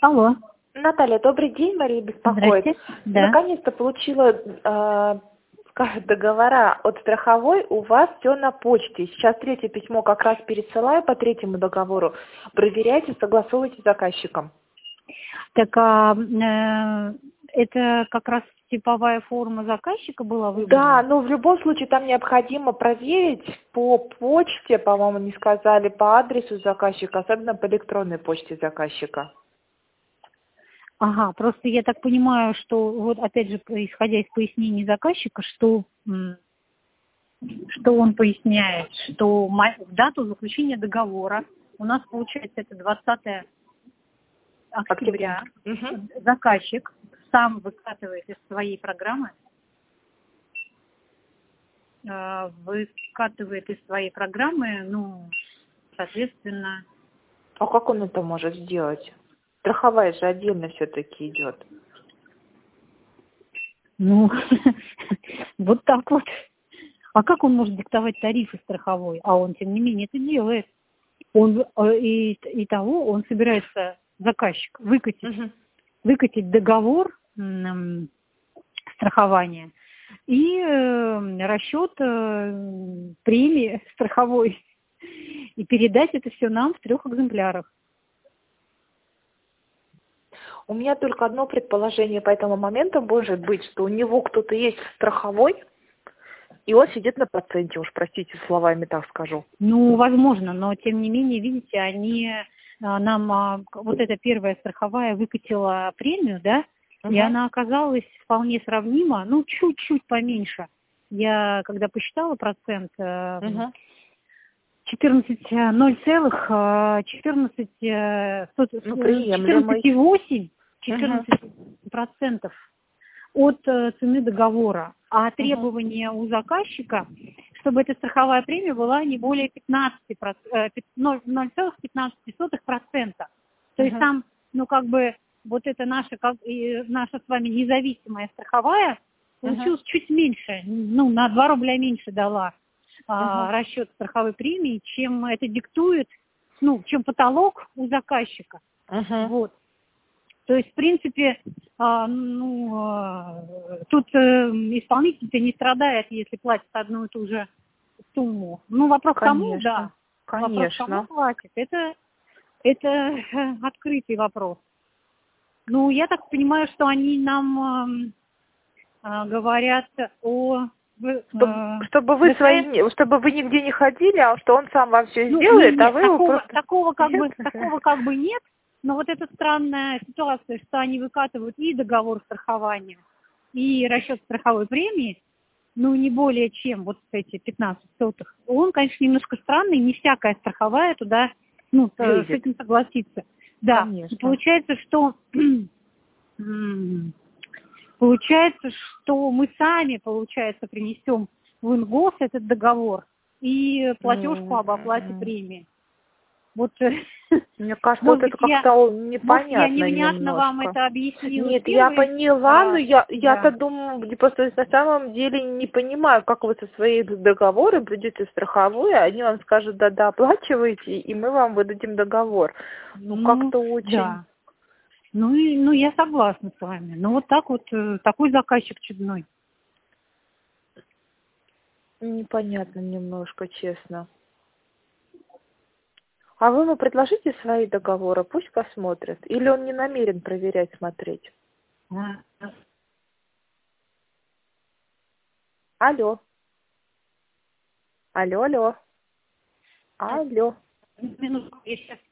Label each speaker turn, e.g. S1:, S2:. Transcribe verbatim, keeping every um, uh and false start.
S1: Алло.
S2: Наталья, добрый день, Мария беспокоит.
S1: Здрасте. Да.
S2: Наконец-то получила э, скажем, договора от страховой, у вас все на почте. Сейчас третье письмо как раз пересылаю по третьему договору. Проверяйте, согласовывайте с заказчиком.
S1: Так а, э, это как раз типовая форма заказчика была
S2: Да,
S1: выбрана?
S2: но в любом случае там необходимо проверить по почте, по-моему, не сказали, по адресу заказчика, особенно по электронной почте заказчика.
S1: Ага, просто я так понимаю, что вот опять же, исходя из пояснений заказчика, что, что он поясняет, что дату заключения договора у нас получается это двадцатое октября.
S2: Угу.
S1: Заказчик сам выкатывает из своей программы, выкатывает из своей программы, ну, соответственно...
S2: А как он это может сделать? Страховая же отдельно все-таки идет.
S1: Ну, вот так вот. А как он может диктовать тарифы страховой? А он, тем не менее, это делает. Он и, и того, он собирается, заказчик, выкатить, угу. выкатить договор м, страхования и э, расчет э, премии страховой и передать это все нам в трех экземплярах.
S2: У меня только одно предположение по этому моменту может быть, что у него кто-то есть страховой, и он сидит на проценте, уж простите, словами так скажу.
S1: Ну, возможно, но тем не менее, видите, они нам, вот эта первая страховая выкатила премию, да, угу. И она оказалась вполне сравнима, ну, чуть-чуть поменьше. Я, когда посчитала процент, угу. четырнадцать ноль целых четырнадцать четырнадцать восемь четырнадцать процентов от цены договора, а требование uh-huh. у заказчика, чтобы эта страховая премия была не более пятнадцати ноль целых пятнадцать сотых процента. То uh-huh. есть там, ну как бы вот эта наша, как, и наша с вами независимая страховая получилась uh-huh. чуть меньше, ну на два рубля меньше дала uh-huh. расчет страховой премии, чем это диктует, ну, чем потолок у заказчика.
S2: Uh-huh.
S1: Вот. То есть, в принципе, а, ну, а, тут а, исполнитель-то не страдает, если платит одну и ту же сумму. Ну, вопрос кому, да.
S2: Конечно.
S1: Вопрос кому платит. Это, это открытый вопрос. Ну, я так понимаю, что они нам а, а, говорят о...
S2: Чтобы, чтобы вы свои, чтобы вы нигде не ходили, а что он сам вам все
S1: ну,
S2: сделает,
S1: нет, нет,
S2: а вы
S1: такого,
S2: просто...
S1: такого как бы такого как бы нет, но вот эта странная ситуация, что они выкатывают и договор страхования, и расчет страховой премии, ну не более чем вот эти пятнадцать сотых, он, конечно, немножко странный, не всякая страховая туда, ну, с этим согласится. Да,
S2: конечно.
S1: Получается, что Получается, что мы сами, получается, принесем в ИНГОС этот договор и платежку об оплате премии. Вот,
S2: мне кажется, вот это как-то непонятно.
S1: Может, я невнятно
S2: немножко.
S1: вам это объяснила.
S2: Нет,
S1: первый,
S2: я поняла,
S1: а,
S2: но я, я-то
S1: да.
S2: думаю, просто на самом деле не понимаю, как вы со своей договором придете в страховую, они вам скажут, да-да, оплачивайте, и мы вам выдадим договор. Ну, ну как-то очень...
S1: Да. Ну, и, ну, я согласна с вами. Ну, вот так вот, такой заказчик чудной.
S2: Непонятно немножко, честно. А вы ему предложите свои договоры, пусть посмотрят. Или он не намерен проверять, смотреть?
S1: А.
S2: Алло. Алло, алло. Алло.
S1: Минутку, я сейчас